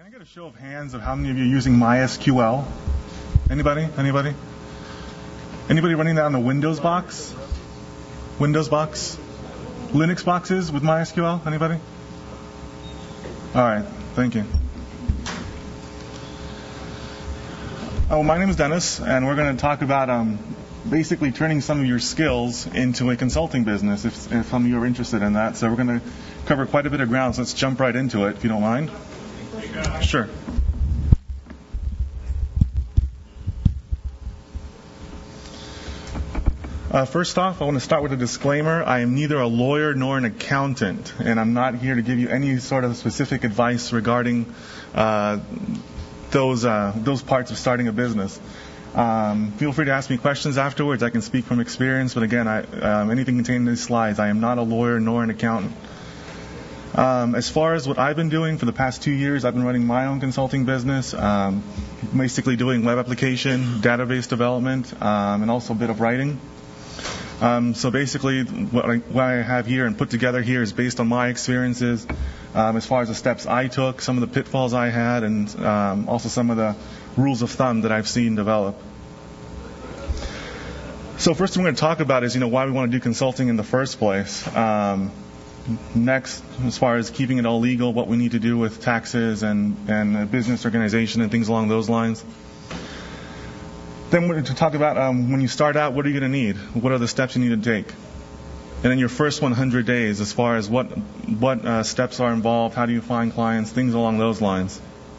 Can I get a show of hands of how many of you are using MySQL? Anybody? Anybody? Anybody running that on a Windows box? Windows box? Linux boxes with MySQL? Anybody? All right. Thank you. Oh, my name is Dennis, and we're going to talk about basically turning some of your skills into a consulting business, if some of you are interested in that. So we're going to cover quite a bit of ground, so let's jump right into it, if you don't mind. Sure. First off, I want to start with a disclaimer. I am neither a lawyer nor an accountant, and I'm not here to give you any sort of specific advice regarding those parts of starting a business. Feel free to ask me questions afterwards. I can speak from experience, but again, anything contained in these slides, I am not a lawyer nor an accountant. As far as what I've been doing for the past 2 years, I've been running my own consulting business, basically doing web application, database development, and also a bit of writing. So basically, what I have here and put together here is based on my experiences, as far as the steps I took, some of the pitfalls I had, and also some of the rules of thumb that I've seen develop. So first, I'm going to talk about is why we want to do consulting in the first place. Next, as far as keeping it all legal, what we need to do with taxes and business organization and things along those lines. Then we're going to talk about when you start out, what are you going to need? What are the steps you need to take? And then your first 100 days, as far as what steps are involved, how do you find clients, things along those lines.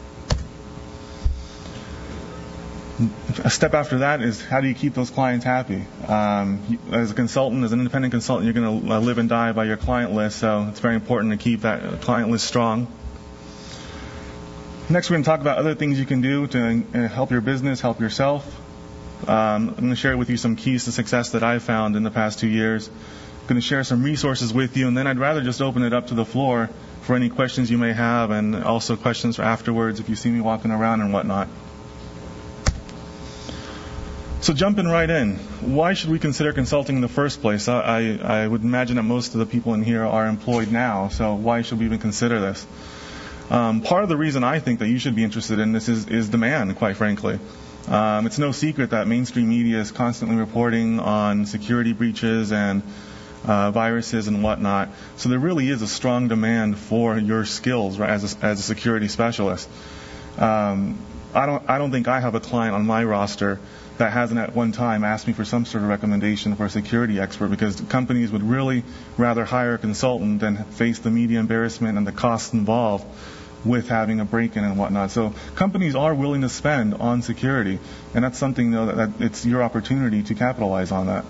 A step after that is how do you keep those clients happy? As a consultant, as an independent consultant, you're going to live and die by your client list, so it's very important to keep that client list strong. Next, we're going to talk about other things you can do to help your business, help yourself. I'm going to share with you some keys to success that I've found in the past 2 years. I'm going to share some resources with you, and then I'd rather just open it up to the floor for any questions you may have, and also questions for afterwards if you see me walking around and whatnot. So jumping right in, why should we consider consulting in the first place? I would imagine that most of the people in here are employed now, so why should we even consider this? Part of the reason I think that you should be interested in this is demand, quite frankly. It's no secret that mainstream media is constantly reporting on security breaches and viruses and whatnot, so there really is a strong demand for your skills, right, as a security specialist. I don't think I have a client on my roster that hasn't at one time asked me for some sort of recommendation for a security expert, because companies would really rather hire a consultant than face the media embarrassment and the costs involved with having a break-in and whatnot. So companies are willing to spend on security, and that's something, though, that it's your opportunity to capitalize on that.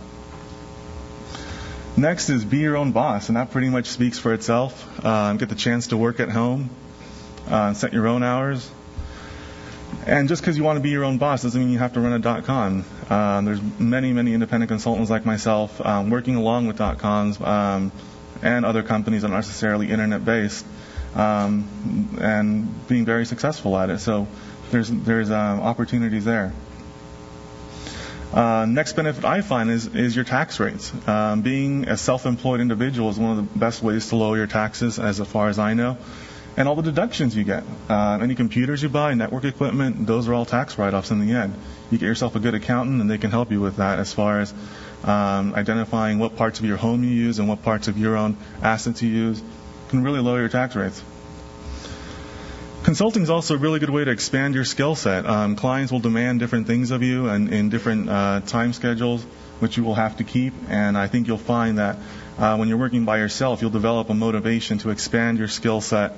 Next is be your own boss, and that pretty much speaks for itself. Get the chance to work at home, set your own hours. And just because you want to be your own boss doesn't mean you have to run a .com. There's many independent consultants like myself working along with .coms and other companies that aren't necessarily internet-based and being very successful at it. So there's opportunities there. Next benefit I find is your tax rates. Being a self-employed individual is one of the best ways to lower your taxes, as far as I know. And all the deductions you get. Any computers you buy, network equipment, those are all tax write-offs in the end. You get yourself a good accountant, and they can help you with that as far as identifying what parts of your home you use and what parts of your own assets you use. Can really lower your tax rates. Consulting is also a really good way to expand your skill set. Clients will demand different things of you and in different time schedules, which you will have to keep. And I think you'll find that when you're working by yourself, you'll develop a motivation to expand your skill set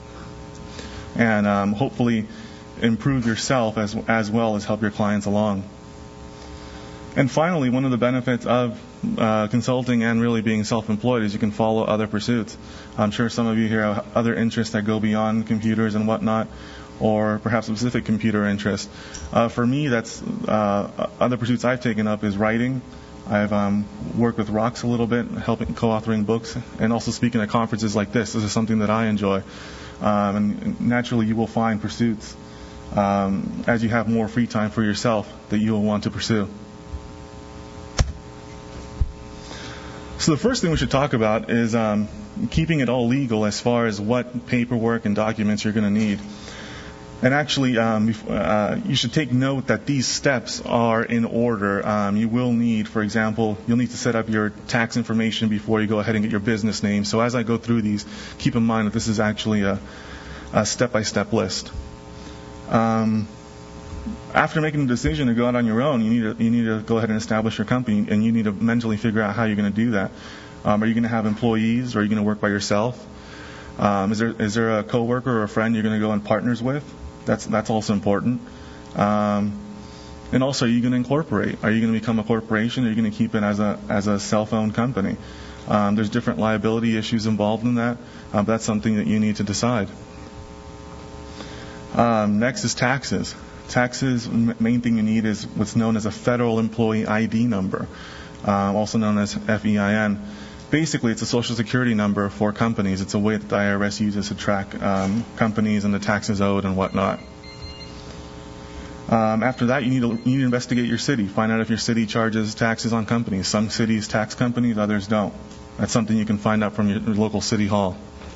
and hopefully improve yourself as well as help your clients along. And finally, one of the benefits of consulting and really being self-employed is you can follow other pursuits. I'm sure some of you here have other interests that go beyond computers and whatnot, or perhaps a specific computer interest. For me, that's other pursuits I've taken up is writing. I've worked with Rox a little bit, helping co-authoring books, and also speaking at conferences like this. This is something that I enjoy. And naturally, you will find pursuits as you have more free time for yourself that you will want to pursue. So the first thing we should talk about is keeping it all legal as far as what paperwork and documents you're going to need. And actually, you should take note that these steps are in order. You will need, for example, you'll need to set up your tax information before you go ahead and get your business name. So as I go through these, keep in mind that this is actually a step-by-step list. After making the decision to go out on your own, you need to go ahead and establish your company, and you need to mentally figure out how you're going to do that. Are you going to have employees, or are you going to work by yourself? Is there a coworker or a friend you're going to go in partners with? That's also important. And also, are you going to incorporate? Are you going to become a corporation, or are you going to keep it as a self-owned company? There's different liability issues involved in that. That's something that you need to decide. Next is taxes. Taxes, main thing you need is what's known as a Federal Employee ID number, also known as FEIN. Basically, it's a Social Security number for companies. It's a way that the IRS uses to track companies and the taxes owed and whatnot. After that, you need to investigate your city. Find out if your city charges taxes on companies. Some cities tax companies, others don't. That's something you can find out from your local city hall.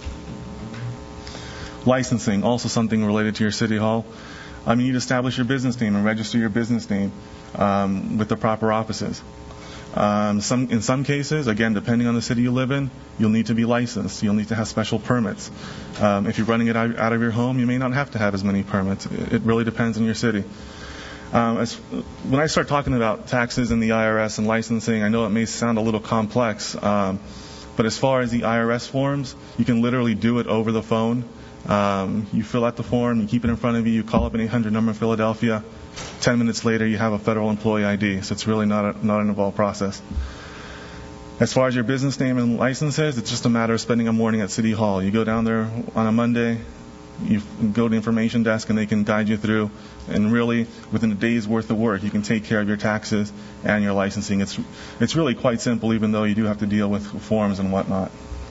Licensing, also something related to your city hall. You need to establish your business name and register your business name with the proper offices. In some cases, again, depending on the city you live in, you'll need to be licensed. You'll need to have special permits. If you're running it out of your home, you may not have to have as many permits. It really depends on your city. When I start talking about taxes and the IRS and licensing, I know it may sound a little complex, but as far as the IRS forms, you can literally do it over the phone. You fill out the form, you keep it in front of you, you call up an 800 number in Philadelphia. 10 minutes later, you have a Federal Employee ID, so it's really not an involved process. As far as your business name and licenses, it's just a matter of spending a morning at City Hall. You go down there on a Monday, you go to the information desk, and they can guide you through. And really, within a day's worth of work, you can take care of your taxes and your licensing. It's really quite simple, even though you do have to deal with forms and whatnot.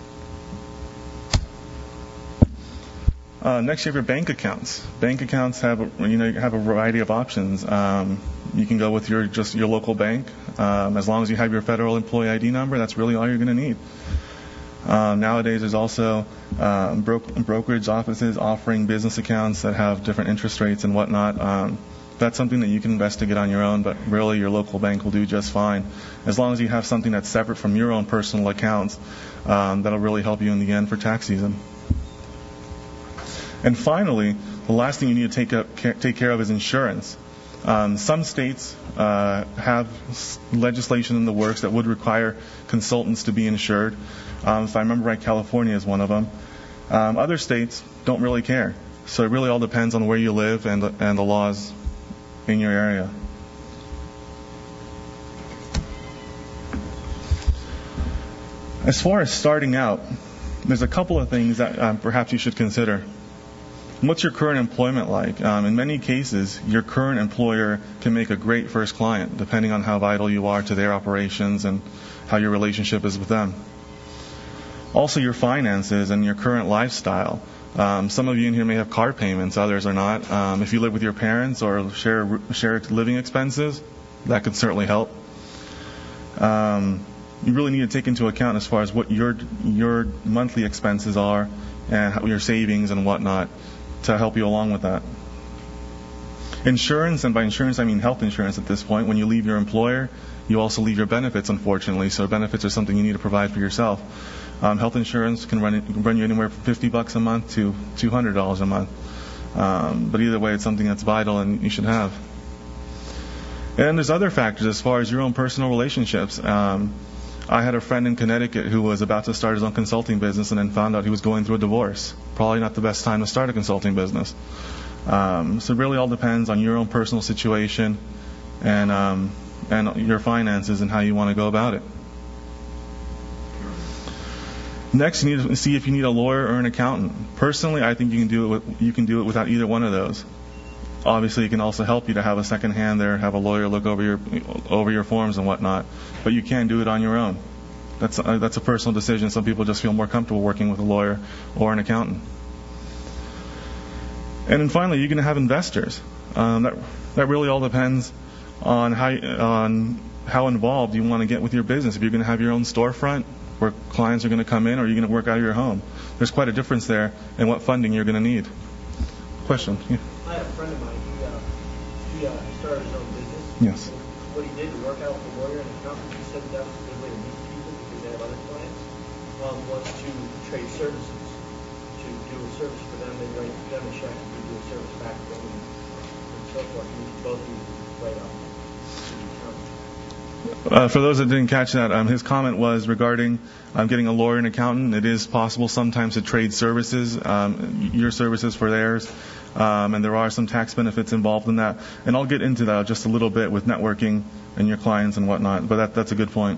Next, you have your bank accounts. Bank accounts have a variety of options. You can go with your local bank. As long as you have your Federal Employee ID number, that's really all you're going to need. Nowadays, there's also brokerage offices offering business accounts that have different interest rates and whatnot. That's something that you can investigate on your own, but really your local bank will do just fine. As long as you have something that's separate from your own personal accounts, that'll really help you in the end for tax season. And finally, the last thing you need to take care of is insurance. Some states have legislation in the works that would require consultants to be insured. If I remember right, California is one of them. Other states don't really care. So it really all depends on where you live and the laws in your area. As far as starting out, there's a couple of things that perhaps you should consider. What's your current employment like? In many cases, your current employer can make a great first client, depending on how vital you are to their operations and how your relationship is with them. Also, your finances and your current lifestyle. Some of you in here may have car payments, others are not. If you live with your parents or share living expenses, that could certainly help. You really need to take into account as far as what your monthly expenses are and your savings and whatnot to help you along with that. Insurance, and by insurance I mean health insurance at this point. When you leave your employer, you also leave your benefits, unfortunately. So benefits are something you need to provide for yourself. Health insurance can run you anywhere from $50 a month to $200 a month. But either way, it's something that's vital and you should have. And there's other factors as far as your own personal relationships. I had a friend in Connecticut who was about to start his own consulting business and then found out he was going through a divorce. Probably not the best time to start a consulting business. So it really all depends on your own personal situation and your finances and how you want to go about it. Next, you need to see if you need a lawyer or an accountant. Personally, I think you can do it without either one of those. Obviously, it can also help you to have a second hand there, have a lawyer look over your forms and whatnot. But you can do it on your own. That's a personal decision. Some people just feel more comfortable working with a lawyer or an accountant. And then finally, you're going to have investors. That really all depends on how involved you want to get with your business. If you're going to have your own storefront where clients are going to come in, or you're going to work out of your home, there's quite a difference there in what funding you're going to need. question. Yeah. I have a friend of mine. He started his own business. Yes. And what he did to work out with a lawyer and an accountant, he said that was a good way to meet people because they have other clients. Was to trade services, to do a service for them, they write them a check, and you do a service back to them, and so forth. And you can both use it right off to the accountant. For those that didn't catch that, his comment was regarding getting a lawyer and accountant. It is possible sometimes to trade services, your services for theirs, and there are some tax benefits involved in that. And I'll get into that just a little bit with networking and your clients and whatnot, but that's a good point.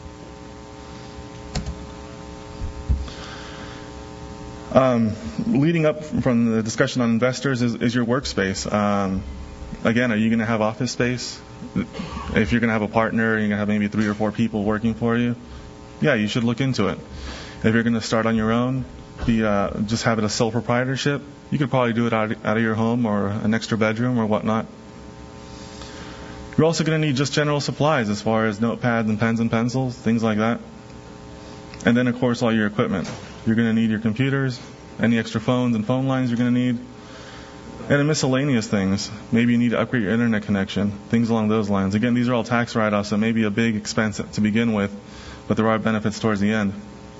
Leading up from the discussion on investors is your workspace. Again, are you going to have office space? If you're going to have a partner, you're going to have maybe 3 or 4 people working for you. Yeah, you should look into it. If you're going to start on your own, just have it a sole proprietorship. You could probably do it out of your home or an extra bedroom or whatnot. You're also going to need just general supplies as far as notepads and pens and pencils, things like that. And then, of course, all your equipment. You're going to need your computers, any extra phones and phone lines you're going to need, and the miscellaneous things. Maybe you need to upgrade your internet connection, things along those lines. Again, these are all tax write-offs, so maybe a big expense to begin with, but there are benefits towards the end.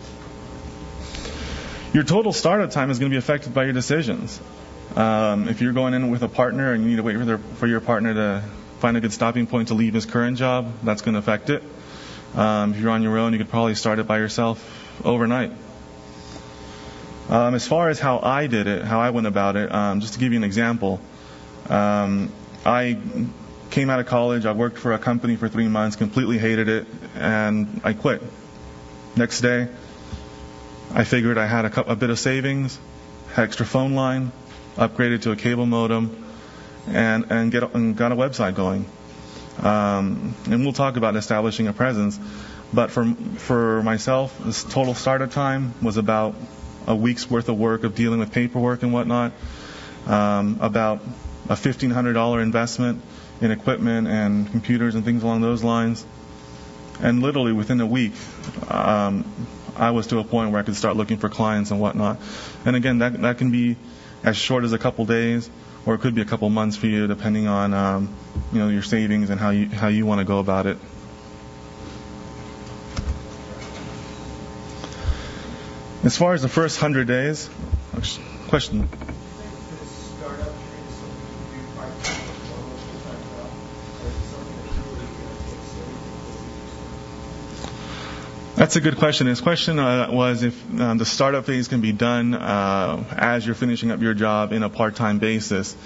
Your total startup time is going to be affected by your decisions. If you're going in with a partner and you need to wait for your partner to find a good stopping point to leave his current job, that's going to affect it. If you're on your own, you could probably start it by yourself overnight. As far as how I did it, how I went about it, just to give you an example, I came out of college, I worked for a company for 3 months, completely hated it, and I quit. Next day, I figured I had a bit of savings, had extra phone line, upgraded to a cable modem, and got a website going. And we'll talk about establishing a presence, but for myself, this total startup time was about a week's worth of work of dealing with paperwork and whatnot, about a $1,500 investment in equipment and computers and things along those lines. And literally within a week, I was to a point where I could start looking for clients and whatnot. And again, that can be as short as a couple days, or it could be a couple months for you, depending on your savings and how you want to go about it. As far as the first 100 days, question. That's a good question. His question was if the startup phase can be done as you're finishing up your job in a part-time basis.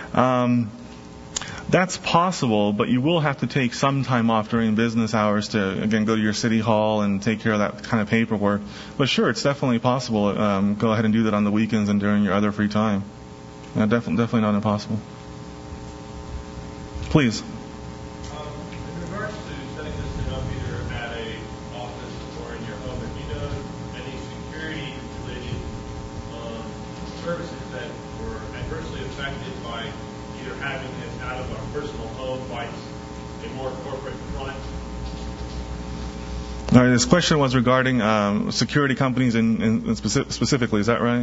That's possible, but you will have to take some time off during business hours to, again, go to your city hall and take care of that kind of paperwork. But sure, it's definitely possible. Go ahead and do that on the weekends and during your other free time. Definitely not impossible. Please. In regards to setting this thing up either at a office or in your home, if you know any security-related services that were adversely affected by either having it out of our personal home by a more corporate front. All right, this question was regarding security companies in specifically, is that right?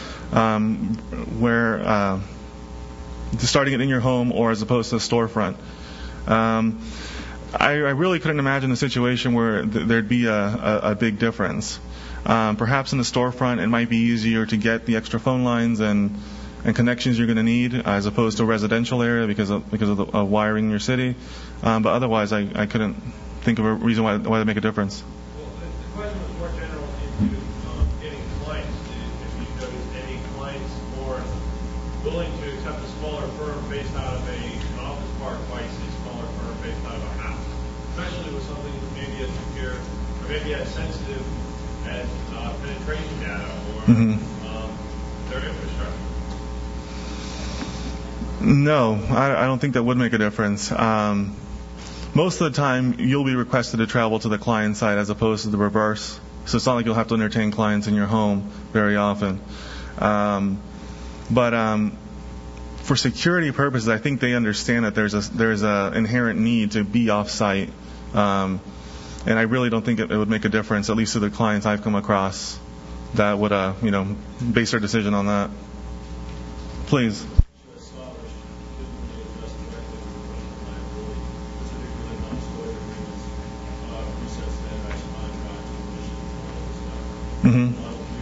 Where starting it in your home or as opposed to a storefront. I really couldn't imagine a situation where there'd be a big difference. Perhaps in the storefront, it might be easier to get the extra phone lines and connections you're going to need as opposed to a residential area because of the wiring in your city. But otherwise, I couldn't think of a reason why that make a difference. Well, the question was more general into getting clients. If you notice any clients more willing to accept a smaller firm based out of an office park versus a smaller firm based out of a house, especially with something maybe as secure or maybe as sensitive as penetration data or their infrastructure. No, I don't think that would make a difference. Most of the time, you'll be requested to travel to the client side as opposed to the reverse. So it's not like you'll have to entertain clients in your home very often. But for security purposes, I think they understand that there's a inherent need to be off-site. And I really don't think it would make a difference, at least to the clients I've come across, that would base their decision on that. Please. Mm-hmm.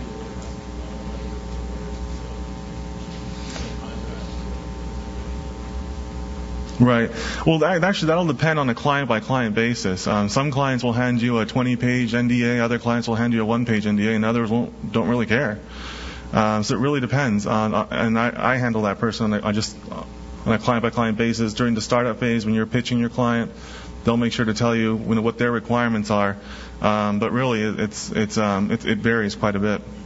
Right. Well, actually, that'll depend on a client-by-client basis. Some clients will hand you a 20-page NDA, other clients will hand you a 1-page NDA, and others don't really care. So it really depends. And I handle that person on a client-by-client basis. During the startup phase, when you're pitching your client, they'll make sure to tell you what their requirements are. But really, it varies quite a bit.